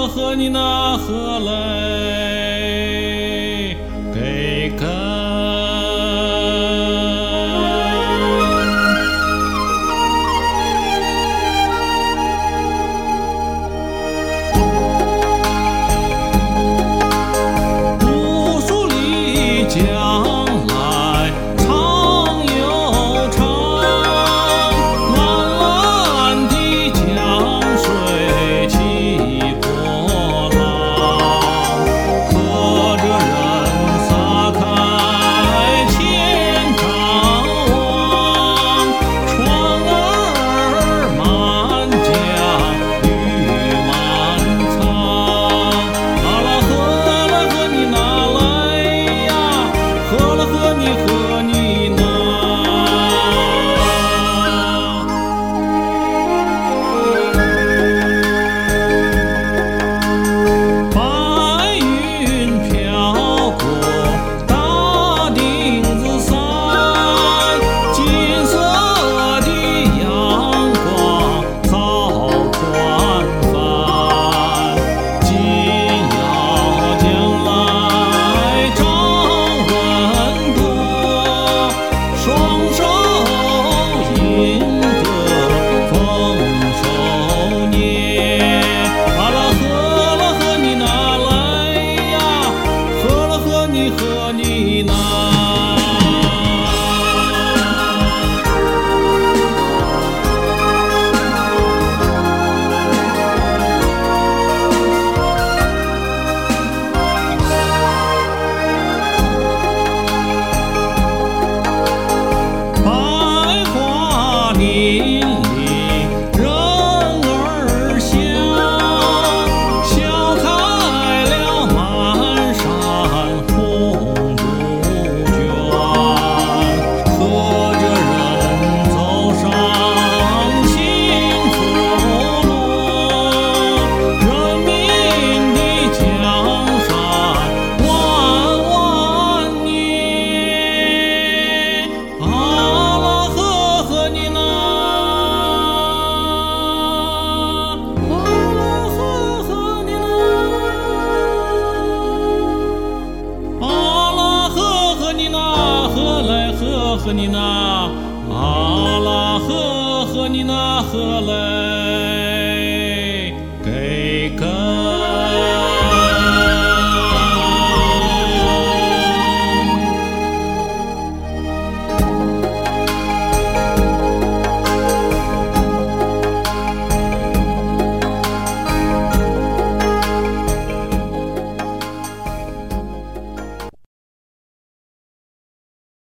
和你那何来给干？无数里江来长又长，蓝蓝的江水起波浪，和着人撒开千丈网，船儿满江鱼满仓。啊啦呵啦和你哪来呀？呵啦和你哪？白云飘过大顶子山，金色的阳光照船帆，紧要将来掌稳舵，双手赢得丰收年。啊啦呵啦和你哪来呀？呵啦和你哪？百花林里人儿香，笑开了满山红杜鹃，和着人走上幸福路，人民的江山万万年。啊啦呵和你哪？啊啦呵和你哪？啊啦呵和你哪？何来呵和你哪？